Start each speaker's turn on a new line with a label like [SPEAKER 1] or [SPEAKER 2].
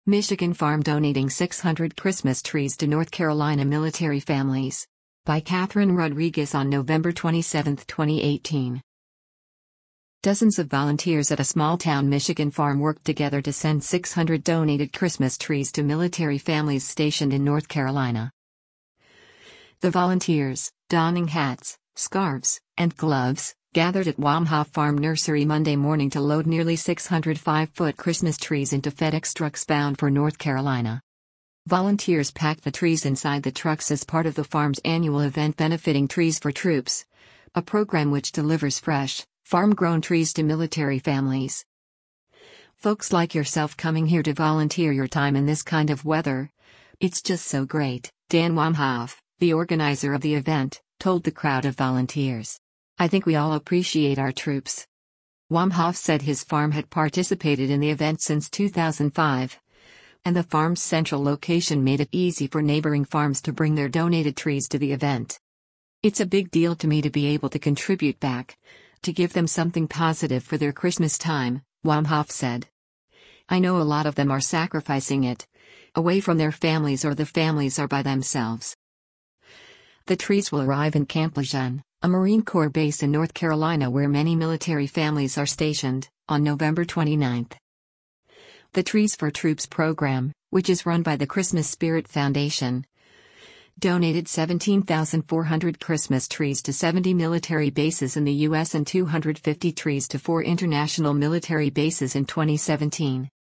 [SPEAKER 1] Michigan Farm donating 600 Christmas trees to North Carolina military families. By Catherine Rodriguez on November 27, 2018. Dozens of volunteers at a small-town Michigan farm worked together to send 600 donated Christmas trees to military families stationed in North Carolina. The volunteers, donning hats, scarves, and gloves, gathered at Wamhoff Farm Nursery Monday morning to load nearly 600 5-foot Christmas trees into FedEx trucks bound for North Carolina. Volunteers packed the trees inside the trucks as part of the farm's annual event benefiting Trees for Troops, a program which delivers fresh, farm-grown trees to military families. Folks like yourself coming here to volunteer your time in this kind of weather. It's just so great, Dan Wamhoff, the organizer of the event, told the crowd of volunteers. I think we all appreciate our troops. Wamhoff said his farm had participated in the event since 2005, and the farm's central location made it easy for neighboring farms to bring their donated trees to the event. It's a big deal to me to be able to contribute back, to give them something positive for their Christmas time, Wamhoff said. I know a lot of them are sacrificing it, away from their families or the families are by themselves. The trees will arrive in Camp Lejeune, a Marine Corps base in North Carolina where many military families are stationed, on November 29. The Trees for Troops program, which is run by the Christmas Spirit Foundation, donated 17,400 Christmas trees to 70 military bases in the U.S. and 250 trees to 4 international military bases in 2017.